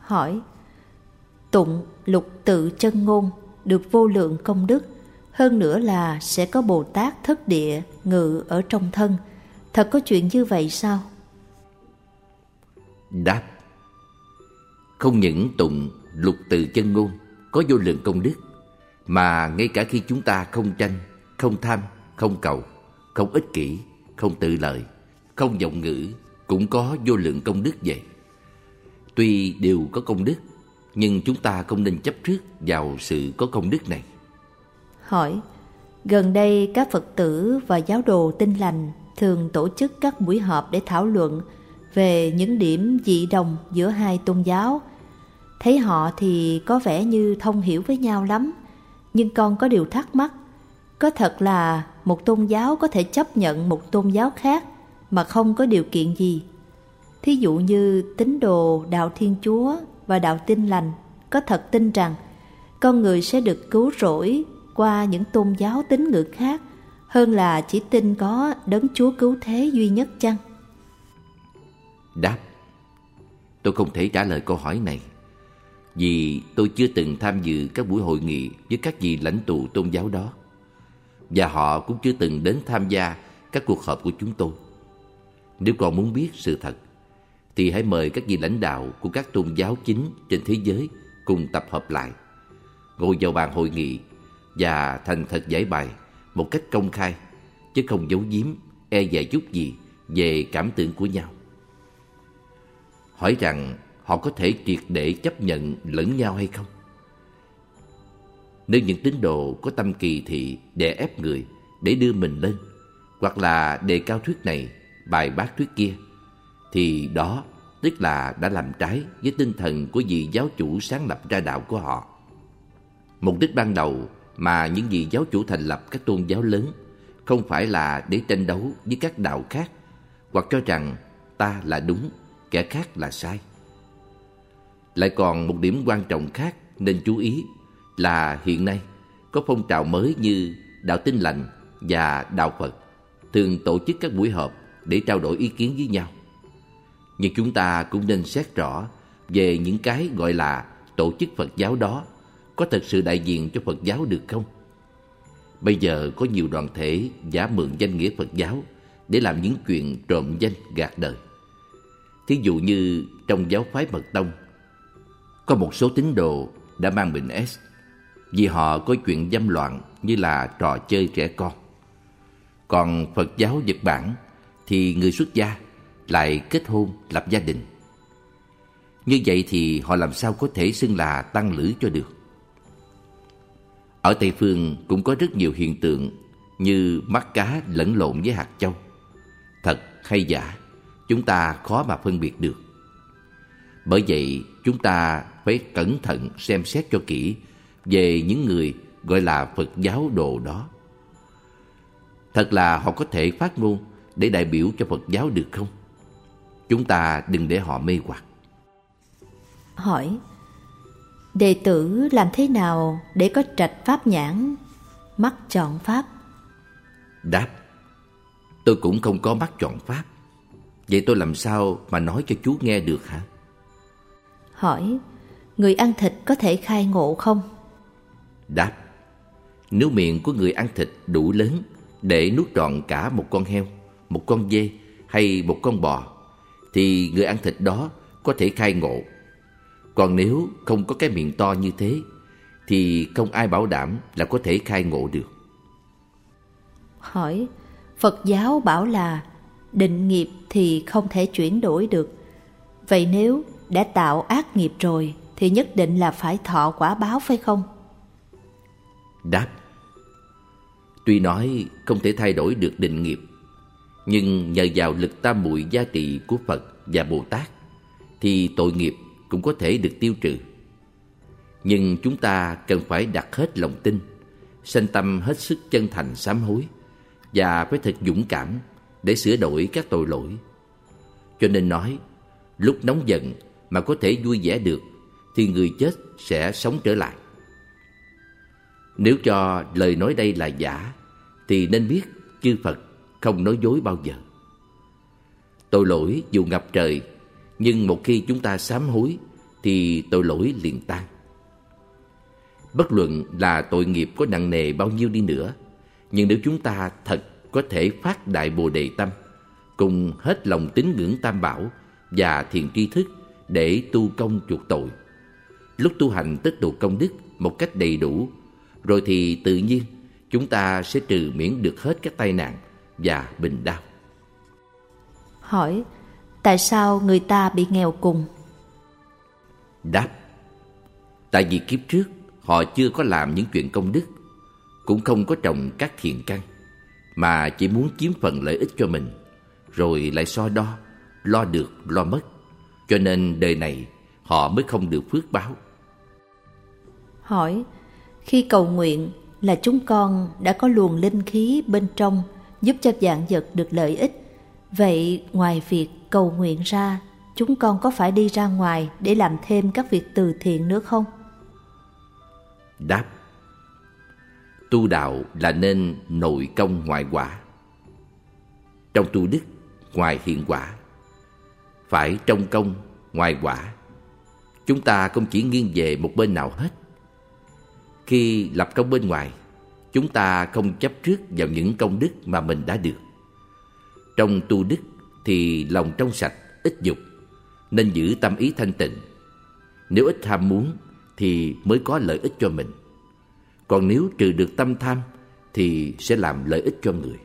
Hỏi: tụng lục tự chân ngôn được vô lượng công đức, hơn nữa là sẽ có Bồ Tát thất địa ngự ở trong thân, thật có chuyện như vậy sao? Đáp: không những tụng lục tự chân ngôn có vô lượng công đức, mà ngay cả khi chúng ta không tranh, không tham, không cầu, không ích kỷ, không tự lợi, không vọng ngữ, cũng có vô lượng công đức vậy. Tuy đều có công đức, nhưng chúng ta không nên chấp trước vào sự có công đức này. Hỏi: gần đây các Phật tử và giáo đồ Tin Lành thường tổ chức các buổi họp để thảo luận về những điểm dị đồng giữa hai tôn giáo. Thấy họ thì có vẻ như thông hiểu với nhau lắm, nhưng con có điều thắc mắc. Có thật là một tôn giáo có thể chấp nhận một tôn giáo khác mà không có điều kiện gì? Thí dụ như tín đồ đạo Thiên Chúa và đạo Tin Lành có thật tin rằng con người sẽ được cứu rỗi qua những tôn giáo tín ngưỡng khác, hơn là chỉ tin có đấng Chúa cứu thế duy nhất chăng? Đáp: tôi không thể trả lời câu hỏi này, vì tôi chưa từng tham dự các buổi hội nghị với các vị lãnh tụ tôn giáo đó, và họ cũng chưa từng đến tham gia các cuộc họp của chúng tôi. Nếu còn muốn biết sự thật, thì hãy mời các vị lãnh đạo của các tôn giáo chính trên thế giới cùng tập hợp lại, ngồi vào bàn hội nghị và thành thật giải bày một cách công khai, chứ không giấu giếm, e dè chút gì về cảm tưởng của nhau. Hỏi rằng họ có thể triệt để chấp nhận lẫn nhau hay không? Nếu những tín đồ có tâm kỳ thị đè ép người để đưa mình lên, hoặc là đề cao thuyết này, bài bác thuyết kia, thì đó tức là đã làm trái với tinh thần của vị giáo chủ sáng lập ra đạo của họ. Mục đích ban đầu mà những vị giáo chủ thành lập các tôn giáo lớn không phải là để tranh đấu với các đạo khác, hoặc cho rằng ta là đúng, kẻ khác là sai. Lại còn một điểm quan trọng khác nên chú ý là hiện nay có phong trào mới như đạo Tin Lành và đạo Phật thường tổ chức các buổi họp để trao đổi ý kiến với nhau. Nhưng chúng ta cũng nên xét rõ về những cái gọi là tổ chức Phật giáo đó có thật sự đại diện cho Phật giáo được không? Bây giờ có nhiều đoàn thể giả mượn danh nghĩa Phật giáo để làm những chuyện trộm danh gạt đời. Thí dụ như trong giáo phái Mật Tông, có một số tín đồ đã mang bệnh S vì họ có chuyện dâm loạn như là trò chơi trẻ con. Còn Phật giáo Nhật Bản thì người xuất gia lại kết hôn lập gia đình. Như vậy thì họ làm sao có thể xưng là tăng lữ cho được? Ở Tây Phương cũng có rất nhiều hiện tượng như mắt cá lẫn lộn với hạt châu. Thật hay giả, chúng ta khó mà phân biệt được. Bởi vậy chúng ta phải cẩn thận xem xét cho kỹ về những người gọi là Phật giáo đồ đó. Thật là họ có thể phát ngôn để đại biểu cho Phật giáo được không? Chúng ta đừng để họ mê hoặc. Hỏi: đệ tử làm thế nào để có trạch pháp nhãn, mắt chọn pháp? Đáp: tôi cũng không có mắt chọn pháp. Vậy tôi làm sao mà nói cho chú nghe được hả? Hỏi: người ăn thịt có thể khai ngộ không? Đáp: nếu miệng của người ăn thịt đủ lớn để nuốt trọn cả một con heo, một con dê hay một con bò, thì người ăn thịt đó có thể khai ngộ. Còn nếu không có cái miệng to như thế, thì không ai bảo đảm là có thể khai ngộ được. Hỏi: Phật giáo bảo là định nghiệp thì không thể chuyển đổi được. Vậy nếu đã tạo ác nghiệp rồi thì nhất định là phải thọ quả báo phải không? Đáp: tuy nói không thể thay đổi được định nghiệp, nhưng nhờ vào lực tam muội gia trị của Phật và Bồ Tát thì tội nghiệp cũng có thể được tiêu trừ. Nhưng chúng ta cần phải đặt hết lòng tin, sanh tâm hết sức chân thành sám hối, và phải thật dũng cảm để sửa đổi các tội lỗi. Cho nên nói, lúc nóng giận mà có thể vui vẻ được thì người chết sẽ sống trở lại. Nếu cho lời nói đây là giả thì nên biết chư Phật không nói dối bao giờ. Tội lỗi dù ngập trời, nhưng một khi chúng ta sám hối thì tội lỗi liền tan. Bất luận là tội nghiệp có nặng nề bao nhiêu đi nữa, nhưng nếu chúng ta thật có thể phát đại Bồ Đề tâm, cùng hết lòng tín ngưỡng Tam Bảo và thiền tri thức để tu công chuộc tội, lúc tu hành tích tụ công đức một cách đầy đủ, rồi thì tự nhiên chúng ta sẽ trừ miễn được hết các tai nạn và bệnh đau. Hỏi, tại sao người ta bị nghèo cùng? Đáp, tại vì kiếp trước họ chưa có làm những chuyện công đức, cũng không có trồng các thiện căn, mà chỉ muốn chiếm phần lợi ích cho mình, rồi lại so đo, lo được lo mất, cho nên đời này họ mới không được phước báo. Hỏi, khi cầu nguyện là chúng con đã có luồng linh khí bên trong giúp cho vạn vật được lợi ích. Vậy ngoài việc cầu nguyện ra, chúng con có phải đi ra ngoài để làm thêm các việc từ thiện nữa không? Đáp, tu đạo là nên nội công ngoại quả. Trong tu đức, ngoài hiện quả, phải trong công, ngoài quả. Chúng ta không chỉ nghiêng về một bên nào hết. Khi lập công bên ngoài, chúng ta không chấp trước vào những công đức mà mình đã được. Trong tu đức thì lòng trong sạch, ít dục, nên giữ tâm ý thanh tịnh. Nếu ít ham muốn thì mới có lợi ích cho mình. Còn nếu trừ được tâm tham thì sẽ làm lợi ích cho người.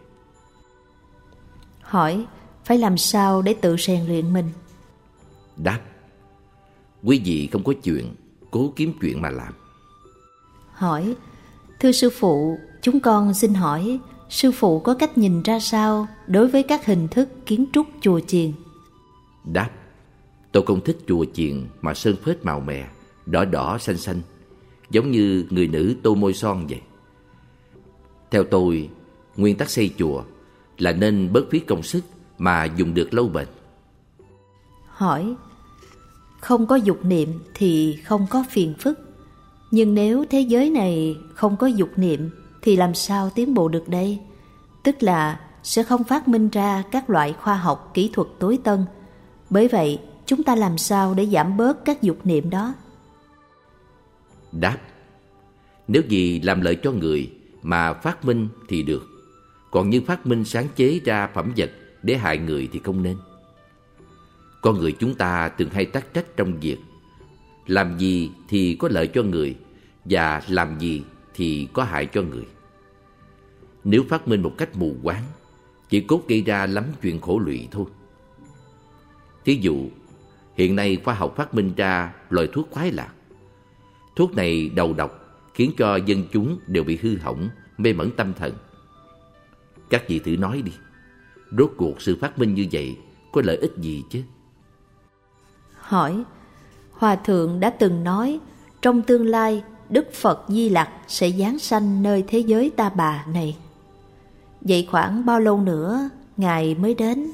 Hỏi, phải làm sao để tự rèn luyện mình? Đáp, quý vị không có chuyện, cố kiếm chuyện mà làm. Hỏi, thưa sư phụ, chúng con xin hỏi, sư phụ có cách nhìn ra sao đối với các hình thức kiến trúc chùa chiền? Đáp, tôi không thích chùa chiền mà sơn phết màu mè, đỏ đỏ xanh xanh, giống như người nữ tô môi son vậy. Theo tôi, nguyên tắc xây chùa là nên bớt phí công sức mà dùng được lâu bền. Hỏi, không có dục niệm thì không có phiền phức. Nhưng nếu thế giới này không có dục niệm thì làm sao tiến bộ được đây? Tức là sẽ không phát minh ra các loại khoa học kỹ thuật tối tân. Bởi vậy, chúng ta làm sao để giảm bớt các dục niệm đó? Đáp, nếu gì làm lợi cho người mà phát minh thì được. Còn như phát minh sáng chế ra phẩm vật để hại người thì không nên. Con người chúng ta thường hay tắc trách trong việc làm gì thì có lợi cho người và làm gì thì có hại cho người. Nếu phát minh một cách mù quáng, chỉ cốt gây ra lắm chuyện khổ lụy thôi. Thí dụ, hiện nay khoa học phát minh ra loại thuốc khoái lạc. Thuốc này đầu độc, khiến cho dân chúng đều bị hư hỏng, mê mẩn tâm thần. Các vị thử nói đi, rốt cuộc sự phát minh như vậy có lợi ích gì chứ? Hỏi, Hòa Thượng đã từng nói trong tương lai Đức Phật Di Lặc sẽ giáng sanh nơi thế giới Ta Bà này. Vậy khoảng bao lâu nữa Ngài mới đến?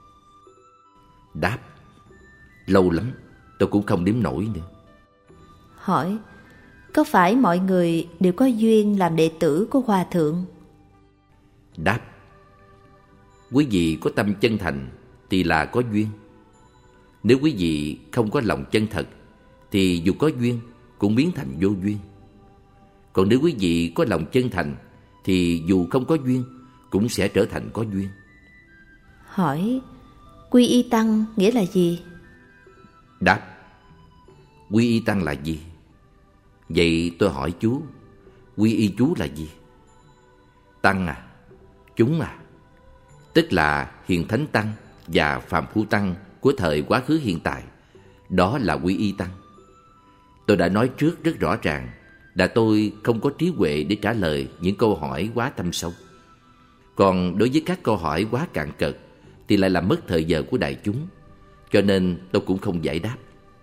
Đáp, lâu lắm, tôi cũng không đếm nổi nữa. Hỏi, có phải mọi người đều có duyên làm đệ tử của Hòa Thượng? Đáp, quý vị có tâm chân thành thì là có duyên. Nếu quý vị không có lòng chân thật thì dù có duyên cũng biến thành vô duyên. Còn nếu quý vị có lòng chân thành thì dù không có duyên cũng sẽ trở thành có duyên. Hỏi, quy y tăng nghĩa là gì? Đáp, quy y tăng là gì? Vậy tôi hỏi chú, quy y chú là gì? Tăng à, chúng à, tức là hiền thánh tăng và phàm phu tăng của thời quá khứ hiện tại. Đó là quy y tăng. Tôi đã nói trước rất rõ ràng là tôi không có trí huệ để trả lời những câu hỏi quá thâm sâu. Còn đối với các câu hỏi quá cạn cợt thì lại làm mất thời giờ của đại chúng, cho nên tôi cũng không giải đáp.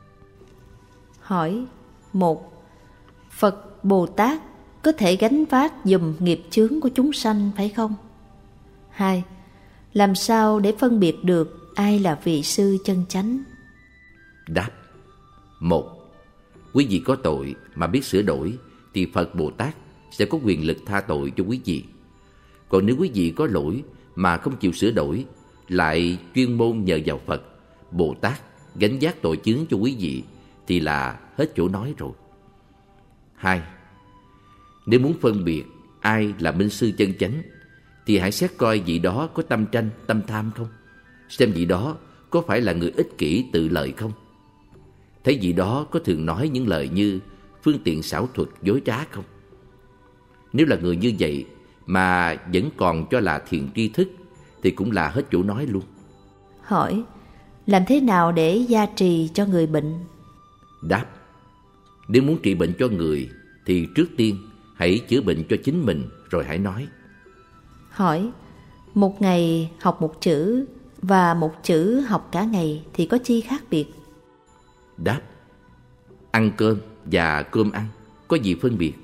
Hỏi 1. Phật Bồ Tát có thể gánh vác giùm nghiệp chướng của chúng sanh phải không? 2. Làm sao để phân biệt được ai là vị sư chân chánh? Đáp. 1. Quý vị có tội mà biết sửa đổi thì Phật Bồ Tát sẽ có quyền lực tha tội cho quý vị. Còn nếu quý vị có lỗi mà không chịu sửa đổi, lại chuyên môn nhờ vào Phật Bồ Tát gánh vác tội chướng cho quý vị, thì là hết chỗ nói rồi. 2. Nếu muốn phân biệt ai là minh sư chân chánh thì hãy xét coi vị đó có tâm tranh, tâm tham không, xem vị đó có phải là người ích kỷ tự lợi không, thấy vị đó có thường nói những lời như phương tiện xảo thuật dối trá không. Nếu là người như vậy mà vẫn còn cho là thiền tri thức thì cũng là hết chỗ nói luôn. Hỏi, làm thế nào để gia trì cho người bệnh? Đáp, nếu muốn trị bệnh cho người thì trước tiên hãy chữa bệnh cho chính mình rồi hãy nói. Hỏi, một ngày học một chữ và một chữ học cả ngày thì có chi khác biệt? Đáp, ăn cơm và cơm ăn có gì phân biệt?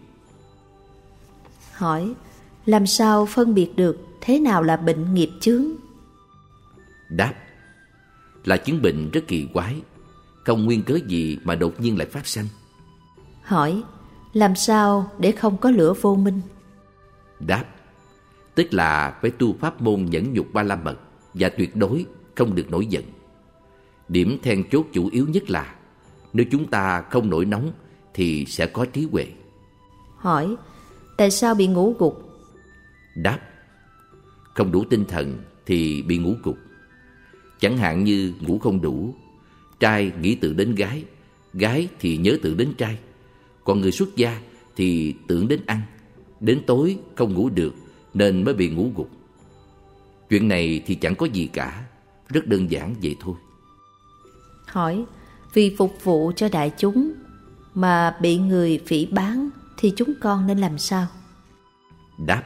Hỏi, làm sao phân biệt được thế nào là bệnh nghiệp chướng? Đáp, là chứng bệnh rất kỳ quái, không nguyên cớ gì mà đột nhiên lại phát sanh. Hỏi, làm sao để không có lửa vô minh? Đáp, tức là phải tu pháp môn nhẫn nhục ba la mật và tuyệt đối không được nổi giận. Điểm then chốt chủ yếu nhất là nếu chúng ta không nổi nóng thì sẽ có trí huệ. Hỏi, tại sao bị ngủ gục? Đáp, không đủ tinh thần thì bị ngủ gục. Chẳng hạn như ngủ không đủ, trai nghĩ tự đến gái, gái thì nhớ tự đến trai, còn người xuất gia thì tưởng đến ăn, đến tối không ngủ được nên mới bị ngủ gục. Chuyện này thì chẳng có gì cả, rất đơn giản vậy thôi. Hỏi, vì phục vụ cho đại chúng mà bị người phỉ báng thì chúng con nên làm sao? Đáp,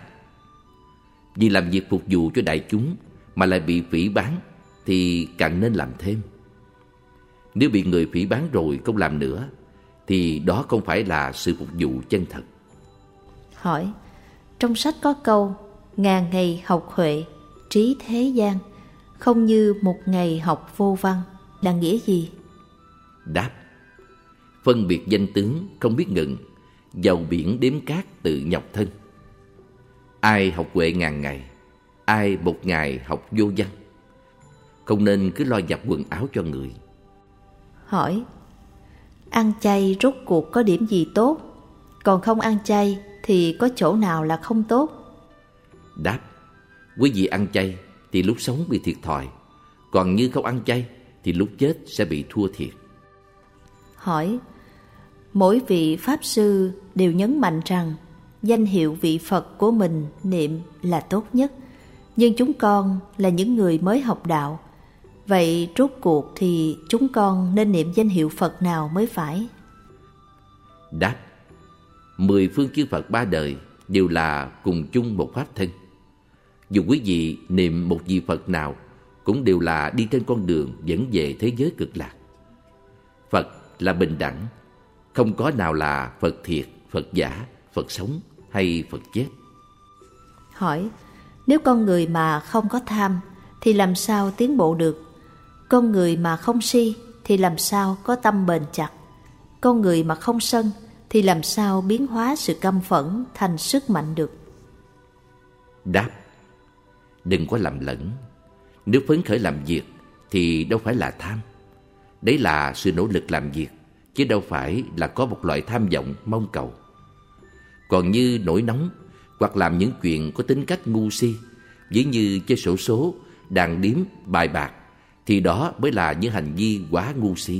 vì làm việc phục vụ cho đại chúng mà lại bị phỉ báng thì càng nên làm thêm. Nếu bị người phỉ báng rồi không làm nữa thì đó không phải là sự phục vụ chân thật. Hỏi, trong sách có câu ngàn ngày học huệ, trí thế gian, không như một ngày học vô văn, là nghĩa gì? Đáp, phân biệt danh tướng không biết ngừng, dầu biển đếm cát tự nhọc thân. Ai học huệ ngàn ngày, ai một ngày học vô văn. Không nên cứ lo giặt quần áo cho người. Hỏi, ăn chay rốt cuộc có điểm gì tốt? Còn không ăn chay thì có chỗ nào là không tốt? Đáp, quý vị ăn chay thì lúc sống bị thiệt thòi, còn như không ăn chay thì lúc chết sẽ bị thua thiệt. Hỏi, mỗi vị Pháp Sư đều nhấn mạnh rằng danh hiệu vị Phật của mình niệm là tốt nhất, nhưng chúng con là những người mới học đạo. Vậy rốt cuộc thì chúng con nên niệm danh hiệu Phật nào mới phải? Đáp, 10 phương chư Phật ba đời đều là cùng chung một pháp thân. Dù quý vị niệm một vị Phật nào cũng đều là đi trên con đường dẫn về thế giới cực lạc. Phật là bình đẳng, không có nào là Phật thiệt, Phật giả, Phật sống hay Phật chết. Hỏi, nếu con người mà không có tham thì làm sao tiến bộ được? Con người mà không si thì làm sao có tâm bền chặt? Con người mà không sân thì làm sao biến hóa sự căm phẫn thành sức mạnh được? Đáp, đừng có lầm lẫn. Nếu phấn khởi làm việc thì đâu phải là tham. Đấy là sự nỗ lực làm việc, chứ đâu phải là có một loại tham vọng mong cầu. Còn như nổi nóng hoặc làm những chuyện có tính cách ngu si, ví như chơi xổ số, đàn điếm, bài bạc, thì đó mới là những hành vi quá ngu si.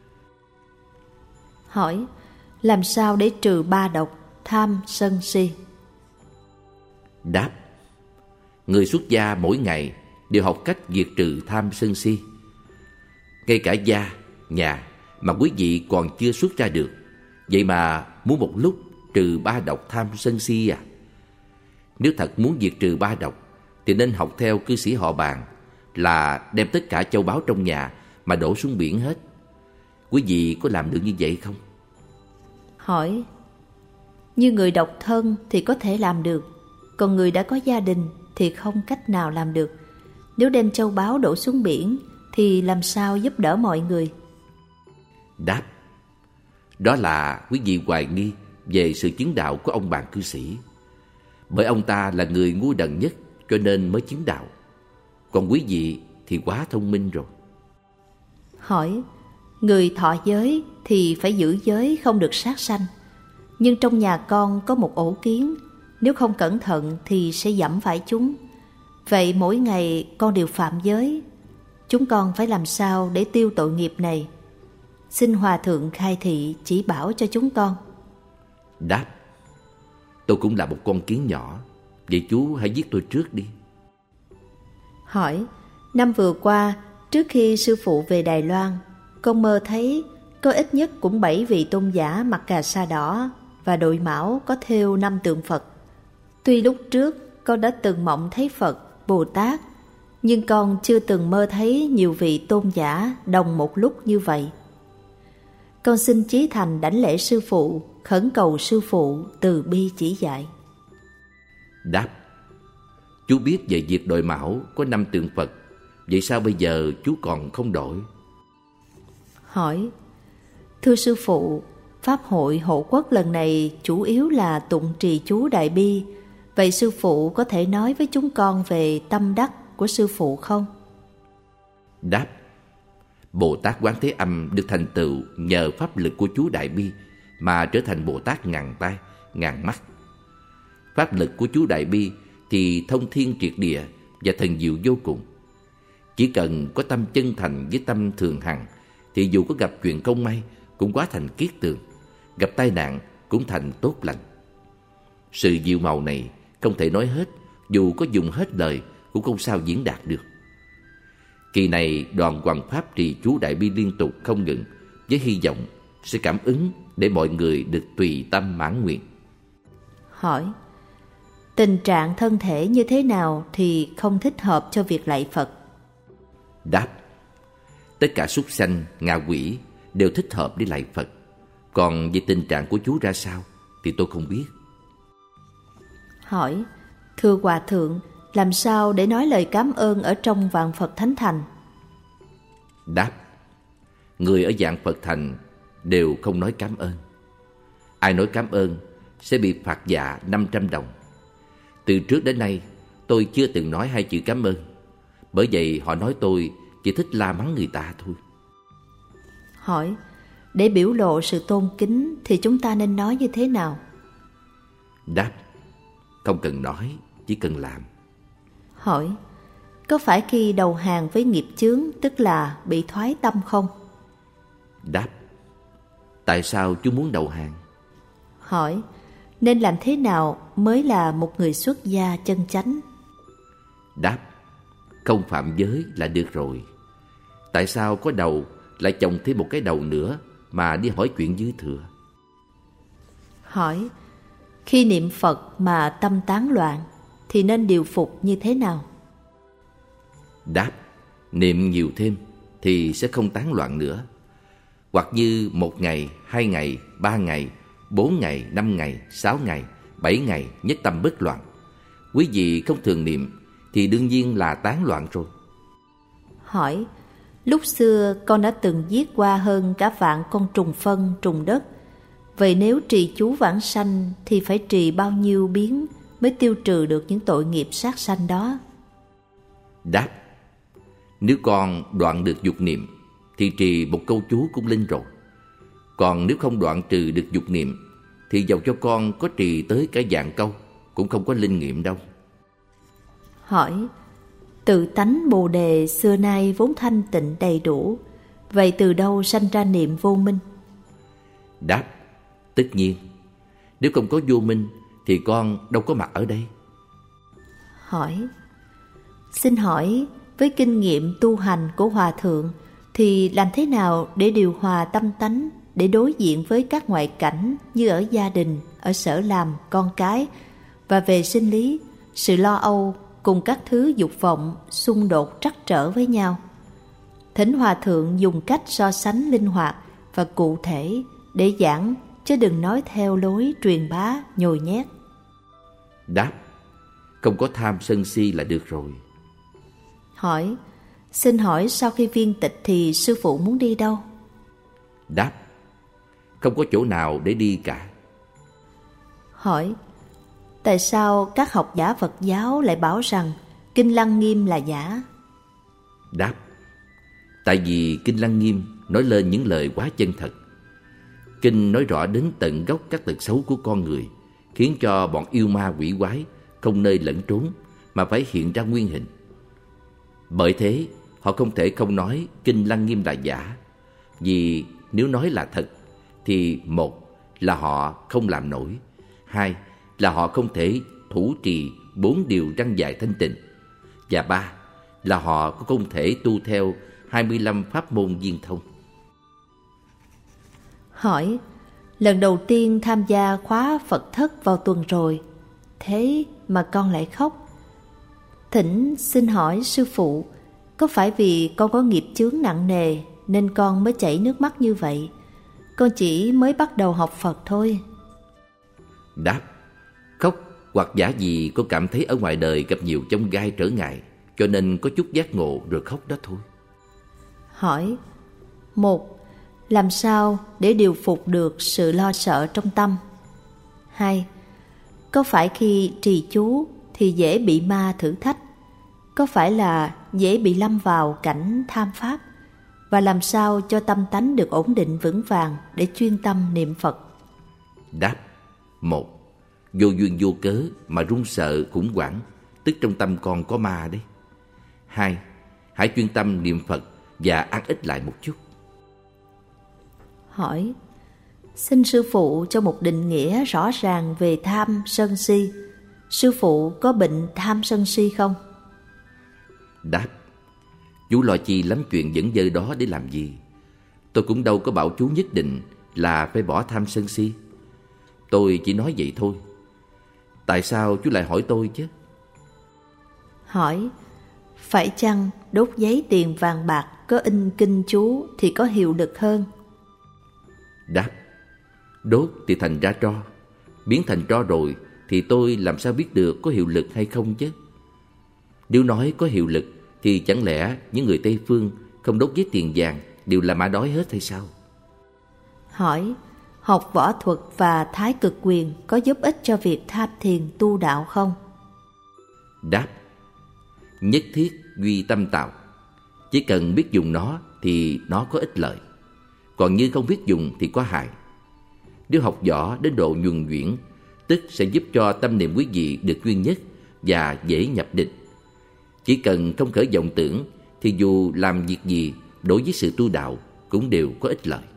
Hỏi, làm sao để trừ ba độc tham, sân, si? Đáp, người xuất gia mỗi ngày đều học cách diệt trừ tham sân si. Ngay cả gia, nhà mà quý vị còn chưa xuất ra được, vậy mà muốn một lúc trừ ba độc tham sân si à? Nếu thật muốn diệt trừ ba độc thì nên học theo cư sĩ họ Bàn, là đem tất cả châu báu trong nhà mà đổ xuống biển hết. Quý vị có làm được như vậy không? Hỏi, như người độc thân thì có thể làm được, còn người đã có gia đình thì không cách nào làm được. Nếu đem châu báu đổ xuống biển thì làm sao giúp đỡ mọi người? Đáp, đó là quý vị hoài nghi về sự chứng đạo của ông Bàn cư sĩ. Bởi ông ta là người ngu đần nhất cho nên mới chứng đạo. Còn quý vị thì quá thông minh rồi. Hỏi, Người thọ giới thì phải giữ giới không được sát sanh. Nhưng trong nhà con có một ổ kiến, nếu không cẩn thận thì sẽ giẫm phải chúng. Vậy mỗi ngày con đều phạm giới. Chúng con phải làm sao để tiêu tội nghiệp này? Xin Hòa Thượng khai thị chỉ bảo cho chúng con. Đáp: tôi cũng là một con kiến nhỏ, vậy chú hãy giết tôi trước đi. Hỏi: năm vừa qua, trước khi sư phụ về Đài Loan, con mơ thấy có ít nhất cũng 7 vị tôn giả mặc cà sa đỏ và đội mão có thêu 5 tượng Phật. Tuy lúc trước con đã từng mộng thấy Phật, Bồ Tát, nhưng con chưa từng mơ thấy nhiều vị tôn giả đồng một lúc như vậy. Con xin chí thành đảnh lễ sư phụ, khẩn cầu sư phụ từ bi chỉ dạy. Đáp: chú biết về việc đội mão có 5 tượng Phật, vậy sao bây giờ chú còn không đổi? Hỏi: thưa sư phụ, Pháp hội hộ quốc lần này chủ yếu là tụng trì chú Đại Bi. Vậy sư phụ có thể nói với chúng con về tâm đắc của sư phụ không? Đáp: Bồ Tát Quán Thế Âm được thành tựu nhờ pháp lực của chú Đại Bi mà trở thành Bồ Tát ngàn tay, ngàn mắt. Pháp lực của chú Đại Bi thì thông thiên triệt địa và thần diệu vô cùng. Chỉ cần có tâm chân thành với tâm thường hằng thì dù có gặp chuyện không may cũng hóa thành kiết tường, gặp tai nạn cũng thành tốt lành. Sự diệu màu này không thể nói hết, dù có dùng hết lời cũng không sao diễn đạt được. Kỳ này đoàn hoằng pháp trì chú Đại Bi liên tục không ngừng, với hy vọng sẽ cảm ứng để mọi người được tùy tâm mãn nguyện. Hỏi: tình trạng thân thể như thế nào thì không thích hợp cho việc lạy Phật? Đáp: tất cả súc sanh, ngạ quỷ đều thích hợp để lạy Phật. Còn về tình trạng của chú ra sao thì tôi không biết. Hỏi: thưa Hòa Thượng, làm sao để nói lời cảm ơn ở trong vạn Phật Thánh Thành? Đáp: người ở vạn Phật Thành đều không nói cảm ơn. Ai nói cảm ơn sẽ bị phạt dạ 500 đồng. Từ trước đến nay tôi chưa từng nói 2 chữ cảm ơn. Bởi vậy họ nói tôi chỉ thích la mắng người ta thôi. Hỏi: để biểu lộ sự tôn kính thì chúng ta nên nói như thế nào? Đáp: không cần nói, chỉ cần làm. Hỏi: có phải khi đầu hàng với nghiệp chướng, tức là bị thoái tâm không? Đáp: tại sao chú muốn đầu hàng? Hỏi: nên làm thế nào mới là một người xuất gia chân chánh? Đáp: không phạm giới là được rồi. Tại sao có đầu lại chồng thêm một cái đầu nữa mà đi hỏi chuyện dư thừa? Hỏi: khi niệm Phật mà tâm tán loạn thì nên điều phục như thế nào? Đáp: niệm nhiều thêm thì sẽ không tán loạn nữa. Hoặc như 1 ngày, 2 ngày, 3 ngày, 4 ngày, 5 ngày, 6 ngày, 7 ngày nhất tâm bất loạn. Quý vị không thường niệm thì đương nhiên là tán loạn rồi. Hỏi: lúc xưa con đã từng giết qua hơn cả vạn con trùng phân, trùng đất. Vậy nếu trì chú vãng sanh thì phải trì bao nhiêu biến mới tiêu trừ được những tội nghiệp sát sanh đó? Đáp: nếu con đoạn được dục niệm thì trì một câu chú cũng linh rồi. Còn nếu không đoạn trừ được dục niệm thì dầu cho con có trì tới cả vạn câu cũng không có linh nghiệm đâu. Hỏi: tự tánh Bồ Đề xưa nay vốn thanh tịnh đầy đủ, vậy từ đâu sanh ra niệm vô minh? Đáp: tất nhiên, nếu không có vô minh thì con đâu có mặt ở đây. Hỏi: xin hỏi với kinh nghiệm tu hành của Hòa Thượng thì làm thế nào để điều hòa tâm tánh để đối diện với các ngoại cảnh như ở gia đình, ở sở làm, con cái và về sinh lý, sự lo âu cùng các thứ dục vọng xung đột trắc trở với nhau? Thỉnh Hòa Thượng dùng cách so sánh linh hoạt và cụ thể để giảng, chứ đừng nói theo lối truyền bá nhồi nhét. Đáp: không có tham sân si là được rồi. Hỏi: xin hỏi sau khi viên tịch thì sư phụ muốn đi đâu? Đáp: không có chỗ nào để đi cả. Hỏi: tại sao các học giả Phật giáo lại bảo rằng Kinh Lăng Nghiêm là giả? Đáp: tại vì Kinh Lăng Nghiêm nói lên những lời quá chân thật. Kinh nói rõ đến tận gốc các tật xấu của con người, khiến cho bọn yêu ma quỷ quái không nơi lẫn trốn mà phải hiện ra nguyên hình. Bởi thế, họ không thể không nói Kinh Lăng Nghiêm là giả. Vì nếu nói là thật, thì một là họ không làm nổi, hai là họ không thể thủ trì 4 điều răn dạy thanh tịnh, và ba là họ cũng không thể tu theo 25 pháp môn viên thông. Hỏi: lần đầu tiên tham gia khóa Phật thất vào tuần rồi, thế mà con lại khóc. Xin hỏi sư phụ, có phải vì con có nghiệp chướng nặng nề nên con mới chảy nước mắt như vậy? Con chỉ mới bắt đầu học Phật thôi. Đáp: khóc hoặc giả gì con cảm thấy ở ngoài đời gặp nhiều chông gai trở ngại, cho nên có chút giác ngộ rồi khóc đó thôi. Hỏi: 1. Làm sao để điều phục được sự lo sợ trong tâm? 2. Có phải khi trì chú thì dễ bị ma thử thách? Có phải là dễ bị lâm vào cảnh tham pháp? Và làm sao cho tâm tánh được ổn định vững vàng để chuyên tâm niệm Phật? Đáp: 1. Vô duyên vô cớ mà run sợ khủng hoảng, tức trong tâm con có ma đấy. 2. Hãy chuyên tâm niệm Phật và ăn ít lại một chút. Hỏi: xin sư phụ cho một định nghĩa rõ ràng về tham sân si. Sư phụ có bệnh tham sân si không? Đáp: chú lo chi lắm chuyện dẫn dơ đó để làm gì? Tôi cũng đâu có bảo chú nhất định là phải bỏ tham sân si. Tôi chỉ nói vậy thôi. Tại sao chú lại hỏi tôi chứ? Hỏi: phải chăng đốt giấy tiền vàng bạc có in kinh chú thì có hiệu lực hơn? Đáp: đốt thì thành ra tro, biến thành tro rồi thì tôi làm sao biết được có hiệu lực hay không chứ? Nếu nói có hiệu lực thì chẳng lẽ những người Tây Phương không đốt giấy tiền vàng đều là mã đói hết hay sao? Hỏi: học võ thuật và thái cực quyền có giúp ích cho việc tham thiền tu đạo không? Đáp: nhất thiết duy tâm tạo. Chỉ cần biết dùng nó thì nó có ích lợi, còn như không biết dùng thì có hại. Nếu học võ đến độ nhuần nhuyễn, tức sẽ giúp cho tâm niệm quý vị được chuyên nhất và dễ nhập định. Chỉ cần không khởi vọng tưởng thì dù làm việc gì đối với sự tu đạo cũng đều có ích lợi.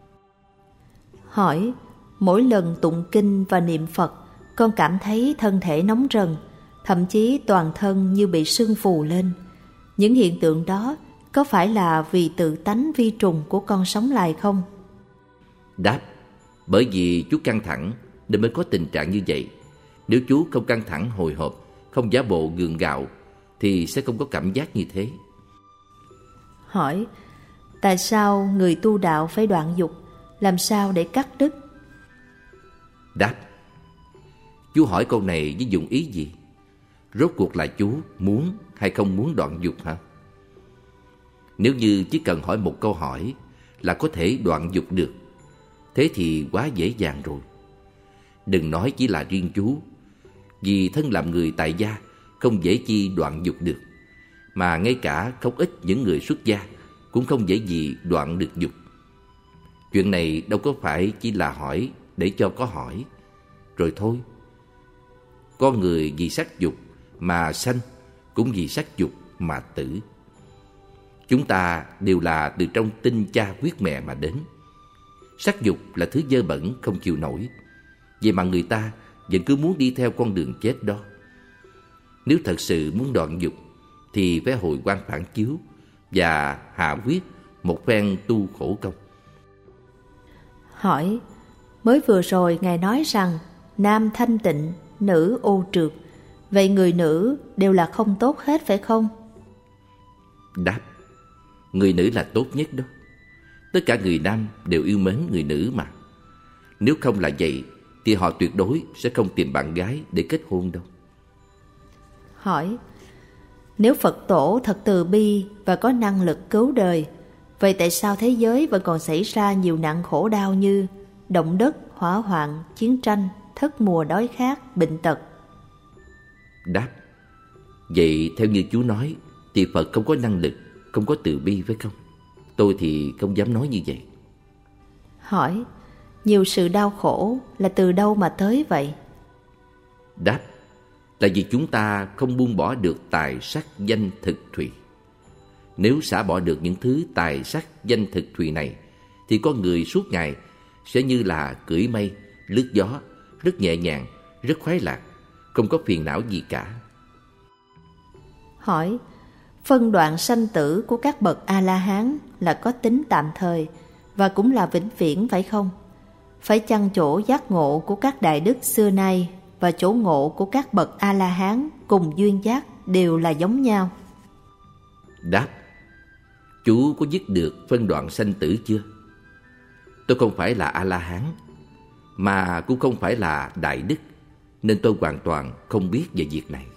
Hỏi: mỗi lần tụng kinh và niệm Phật, con cảm thấy thân thể nóng rần, thậm chí toàn thân như bị sưng phù lên. Những hiện tượng đó có phải là vì tự tánh vi trùng của con sống lại không? Đáp: bởi vì chú căng thẳng nên mới có tình trạng như vậy. Nếu chú không căng thẳng hồi hộp, không giả bộ gượng gạo thì sẽ không có cảm giác như thế. Hỏi: tại sao người tu đạo phải đoạn dục? Làm sao để cắt đứt? Đáp: chú hỏi câu này với dụng ý gì? Rốt cuộc là chú muốn hay không muốn đoạn dục hả? Nếu như chỉ cần hỏi một câu hỏi là có thể đoạn dục được, thế thì quá dễ dàng rồi. Đừng nói chỉ là riêng chú, vì thân làm người tại gia không dễ chi đoạn dục được, mà ngay cả không ít những người xuất gia cũng không dễ gì đoạn được dục. Chuyện này đâu có phải chỉ là hỏi để cho có hỏi rồi thôi. Con người vì sắc dục mà sanh, cũng vì sắc dục mà tử. Chúng ta đều là từ trong tinh cha huyết mẹ mà đến. Sắc dục là thứ dơ bẩn không chịu nổi, vậy mà người ta vẫn cứ muốn đi theo con đường chết đó. Nếu thật sự muốn đoạn dục thì phải hồi quan phản chiếu và hạ huyết một phen tu khổ công. Hỏi: mới vừa rồi Ngài nói rằng nam thanh tịnh, nữ ô trượt. Vậy người nữ đều là không tốt hết phải không? Đáp: người nữ là tốt nhất đó. Tất cả người nam đều yêu mến người nữ mà. Nếu không là vậy thì họ tuyệt đối sẽ không tìm bạn gái để kết hôn đâu. Hỏi: nếu Phật tổ thật từ bi và có năng lực cứu đời, vậy tại sao thế giới vẫn còn xảy ra nhiều nạn khổ đau như động đất, hỏa hoạn, chiến tranh, thất mùa, đói khát, bệnh tật? Đáp: vậy theo như chú nói thì Phật không có năng lực, không có từ bi phải không? Tôi thì không dám nói như vậy. Hỏi: nhiều sự đau khổ là từ đâu mà tới vậy? Đáp: là vì chúng ta không buông bỏ được tài sắc danh thực thùy. Nếu xả bỏ được những thứ tài sắc danh thực thùy này, thì con người suốt ngày sẽ như là cưỡi mây, lướt gió, rất nhẹ nhàng, rất khoái lạc, không có phiền não gì cả. Hỏi: phân đoạn sanh tử của các bậc A-la-hán là có tính tạm thời và cũng là vĩnh viễn phải không? Phải chăng chỗ giác ngộ của các đại đức xưa nay và chỗ ngộ của các bậc A-la-hán cùng duyên giác đều là giống nhau? Đáp: chú có dứt được phân đoạn sanh tử chưa? Tôi không phải là A-la-hán, mà cũng không phải là đại đức, nên tôi hoàn toàn không biết về việc này.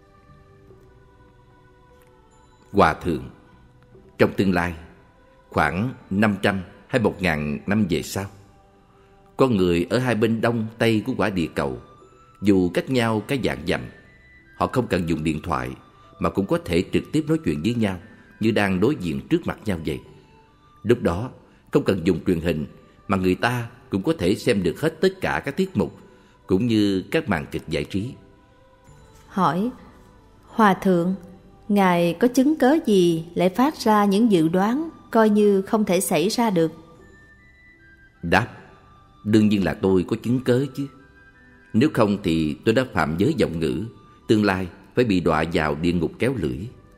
Hòa thượng: trong tương lai, khoảng 500 hay 1.000 năm về sau, con người ở hai bên đông tây của quả địa cầu, dù cách nhau cái vạn dặm, họ không cần dùng điện thoại mà cũng có thể trực tiếp nói chuyện với nhau như đang đối diện trước mặt nhau vậy. Lúc đó không cần dùng truyền hình mà người ta cũng có thể xem được hết tất cả các tiết mục cũng như các màn kịch giải trí. Hỏi: hòa thượng, ngài có chứng cớ gì lại phát ra những dự đoán coi như không thể xảy ra được? Đáp: đương nhiên là tôi có chứng cớ chứ. Nếu không thì tôi đã phạm giới vọng ngữ, tương lai phải bị đọa vào địa ngục kéo lưỡi.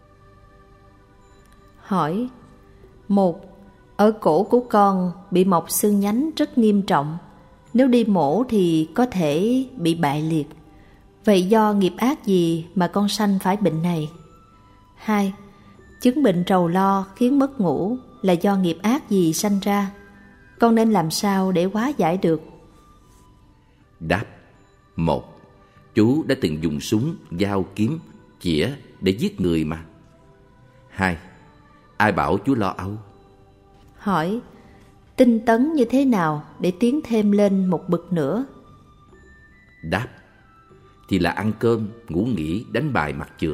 Hỏi: một, ở cổ của con bị mọc xương nhánh rất nghiêm trọng. Nếu đi mổ thì có thể bị bại liệt. Vậy do nghiệp ác gì mà con sanh phải bệnh này? 2. Chứng bệnh rầu lo khiến mất ngủ là do nghiệp ác gì sanh ra? Con nên làm sao để hóa giải được? Đáp: 1. Chú đã từng dùng súng, dao, kiếm, chĩa để giết người mà. 2. Ai bảo chú lo âu? Hỏi: tinh tấn như thế nào để tiến thêm lên một bậc nữa? Đáp: thì là ăn cơm, ngủ nghỉ, đánh bài mặt trượt.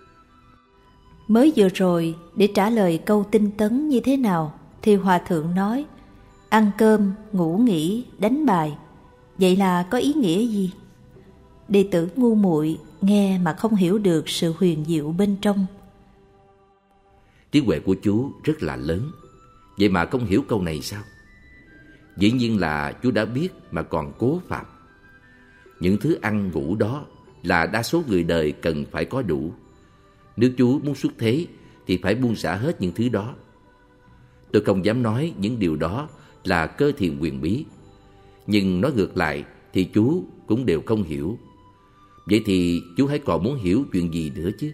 Mới vừa rồi, để trả lời câu tinh tấn như thế nào thì hòa thượng nói ăn cơm, ngủ nghỉ, đánh bài. Vậy là có ý nghĩa gì? Đệ tử ngu muội nghe mà không hiểu được sự huyền diệu bên trong. Trí huệ của chú rất là lớn, vậy mà không hiểu câu này sao? Dĩ nhiên là chú đã biết mà còn cố phạm. Những thứ ăn ngủ đó là đa số người đời cần phải có đủ. Nếu chú muốn xuất thế thì phải buông xả hết những thứ đó. Tôi không dám nói những điều đó là cơ thiền huyền bí, nhưng nói ngược lại thì chú cũng đều không hiểu. Vậy thì chú hãy còn muốn hiểu chuyện gì nữa chứ?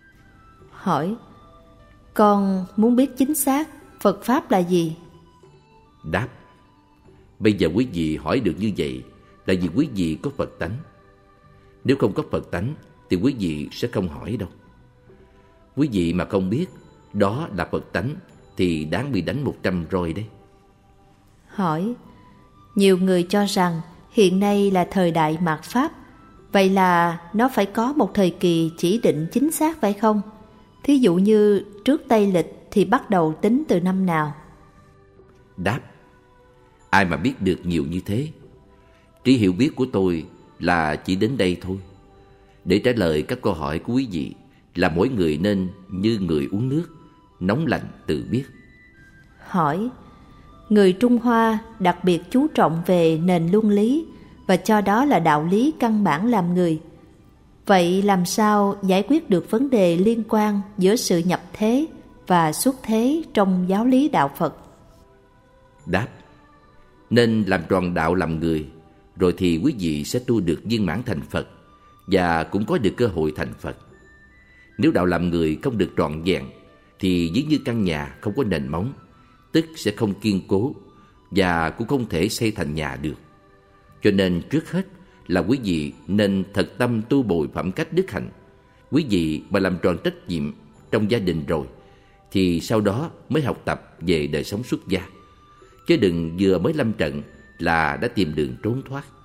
Hỏi: con muốn biết chính xác Phật Pháp là gì? Đáp: bây giờ quý vị hỏi được như vậy là vì quý vị có Phật tánh. Nếu không có Phật tánh thì quý vị sẽ không hỏi đâu. Quý vị mà không biết đó là Phật tánh thì đáng bị đánh 100 roi đấy. Hỏi: nhiều người cho rằng hiện nay là thời đại mạt Pháp. Vậy là nó phải có một thời kỳ chỉ định chính xác phải không? Thí dụ như trước Tây Lịch thì bắt đầu tính từ năm nào? Đáp: ai mà biết được nhiều như thế? Trí hiểu biết của tôi là chỉ đến đây thôi. Để trả lời các câu hỏi của quý vị là mỗi người nên như người uống nước, nóng lạnh tự biết. Hỏi: người Trung Hoa đặc biệt chú trọng về nền luân lý và cho đó là đạo lý căn bản làm người. Vậy làm sao giải quyết được vấn đề liên quan giữa sự nhập thế và xuất thế trong giáo lý đạo Phật? Đáp: nên làm tròn đạo làm người, rồi thì quý vị sẽ tu được viên mãn thành Phật và cũng có được cơ hội thành Phật. Nếu đạo làm người không được trọn vẹn thì giống như căn nhà không có nền móng, tức sẽ không kiên cố và cũng không thể xây thành nhà được. Cho nên trước hết là quý vị nên thật tâm tu bồi phẩm cách đức hạnh. Quý vị mà làm tròn trách nhiệm trong gia đình rồi thì sau đó mới học tập về đời sống xuất gia, chứ đừng vừa mới lâm trận là đã tìm đường trốn thoát.